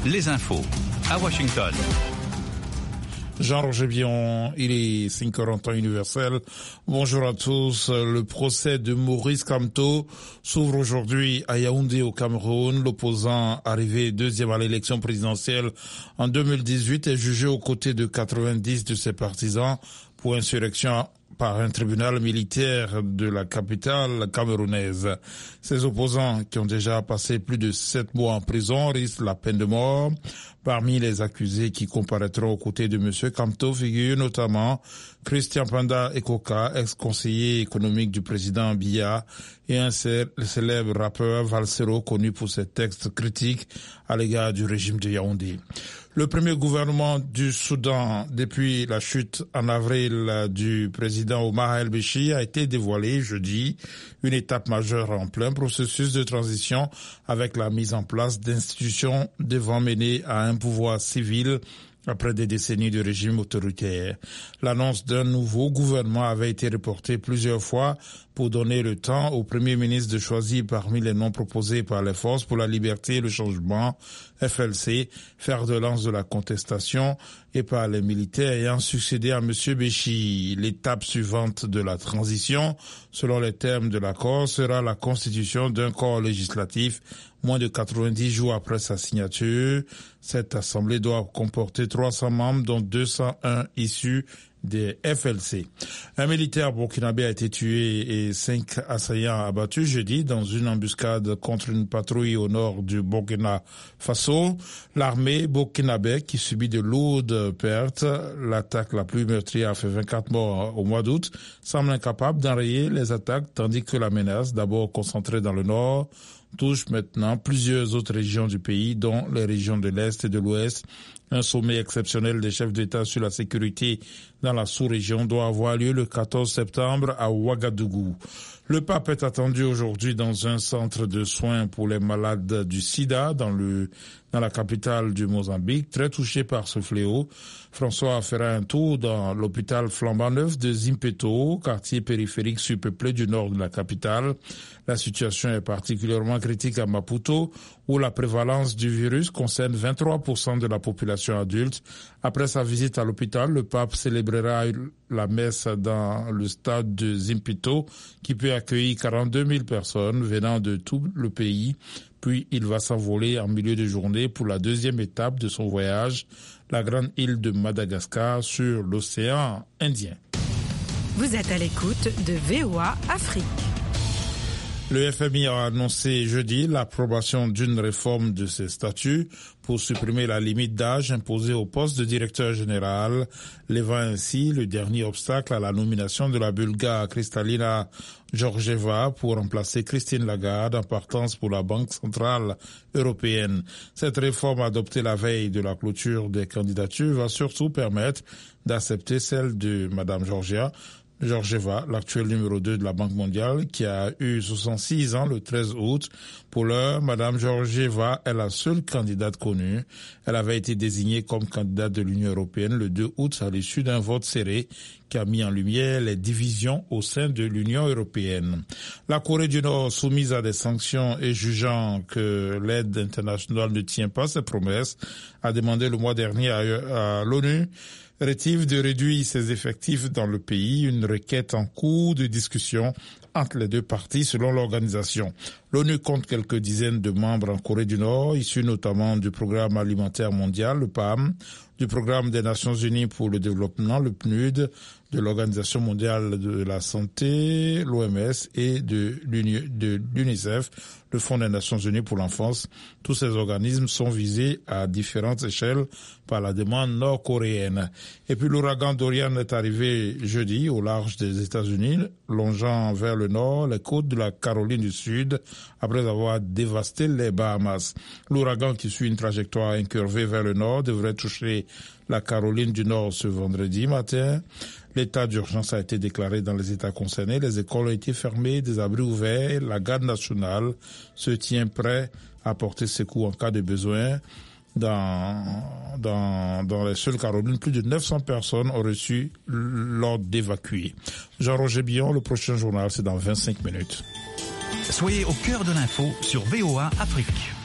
les infos à Washington. Jean-Roger Bion, il est 5h en temps universel. Bonjour à tous. Le procès de Maurice Kamto s'ouvre aujourd'hui à Yaoundé au Cameroun. L'opposant, arrivé deuxième à l'élection présidentielle en 2018, est jugé aux côtés de 90 de ses partisans pour insurrection par un tribunal militaire de la capitale camerounaise. Ses opposants, qui ont déjà passé plus de 7 mois en prison, risquent la peine de mort. Parmi les accusés qui comparaîtront aux côtés de M. Kamto figurent notamment Christian Panda Ekoka, ex-conseiller économique du président Biya, et un célèbre rappeur Valsero connu pour ses textes critiques à l'égard du régime de Yaoundé. Le premier gouvernement du Soudan depuis la chute en avril du président Omar el-Béchir a été dévoilé jeudi, une étape majeure en plein processus de transition avec la mise en place d'institutions devant mener à un pouvoir civil après des décennies de régime autoritaire. L'annonce d'un nouveau gouvernement avait été reportée plusieurs fois pour donner le temps au Premier ministre de choisir parmi les noms proposés par les Forces pour la liberté et le changement, FLC, fer de lance de la contestation, et par les militaires ayant succédé à M. Béchir. L'étape suivante de la transition, selon les termes de l'accord, sera la constitution d'un corps législatif moins de 90 jours après sa signature. Cette assemblée doit comporter 300 membres, dont 201 issus des FLC. Un militaire burkinabé a été tué et 5 assaillants abattus jeudi dans une embuscade contre une patrouille au nord du Burkina Faso. L'armée burkinabé, qui subit de lourdes pertes, l'attaque la plus meurtrière a fait 24 morts au mois d'août, semble incapable d'enrayer les attaques, tandis que la menace, d'abord concentrée dans le nord, touche maintenant plusieurs autres régions du pays, dont les régions de l'Est et de l'Ouest. Un sommet exceptionnel des chefs d'État sur la sécurité dans la sous-région doit avoir lieu le 14 septembre à Ouagadougou. Le pape est attendu aujourd'hui dans un centre de soins pour les malades du sida dans la capitale du Mozambique, très touché par ce fléau. François fera un tour dans l'hôpital flambant neuf de Zimpeto, quartier périphérique surpeuplé du nord de la capitale. La situation est particulièrement critique à Maputo, où la prévalence du virus concerne 23% de la population adulte. Après sa visite à l'hôpital, le pape célébrera la messe dans le stade de Zimpeto, qui peut accueillir 42 000 personnes venant de tout le pays. Puis il va s'envoler en milieu de journée pour la deuxième étape de son voyage, la grande île de Madagascar sur l'océan Indien. Vous êtes à l'écoute de VOA Afrique. Le FMI a annoncé jeudi l'approbation d'une réforme de ses statuts pour supprimer la limite d'âge imposée au poste de directeur général, levant ainsi le dernier obstacle à la nomination de la Bulgare Kristalina Georgieva pour remplacer Christine Lagarde en partance pour la Banque centrale européenne. Cette réforme adoptée la veille de la clôture des candidatures va surtout permettre d'accepter celle de Madame Georgieva, l'actuel numéro 2 de la Banque mondiale, qui a eu 66 ans le 13 août. Pour l'heure, Madame Georgieva est la seule candidate connue. Elle avait été désignée comme candidate de l'Union européenne le 2 août à l'issue d'un vote serré qui a mis en lumière les divisions au sein de l'Union européenne. La Corée du Nord, soumise à des sanctions et jugeant que l'aide internationale ne tient pas ses promesses, a demandé le mois dernier à l'ONU de réduire ses effectifs dans le pays, une requête en cours de discussion entre les deux parties selon l'organisation. L'ONU compte quelques dizaines de membres en Corée du Nord, issus notamment du Programme alimentaire mondial, le PAM, du Programme des Nations Unies pour le développement, le PNUD, de l'Organisation mondiale de la santé, l'OMS, et de l'UNICEF, le Fonds des Nations Unies pour l'enfance. Tous ces organismes sont visés à différentes échelles par la demande nord-coréenne. Et puis l'ouragan Dorian est arrivé jeudi au large des États-Unis, longeant vers le nord les côtes de la Caroline du Sud, après avoir dévasté les Bahamas. L'ouragan, qui suit une trajectoire incurvée vers le nord, devrait toucher la Caroline du Nord ce vendredi matin. L'état d'urgence a été déclaré dans les États concernés. Les écoles ont été fermées, des abris ouverts. La garde nationale se tient prêt à porter secours en cas de besoin. Dans les seules Carolines, plus de 900 personnes ont reçu l'ordre d'évacuer. Jean-Roger Bion, le prochain journal, c'est dans 25 minutes. Soyez au cœur de l'info sur VOA Afrique.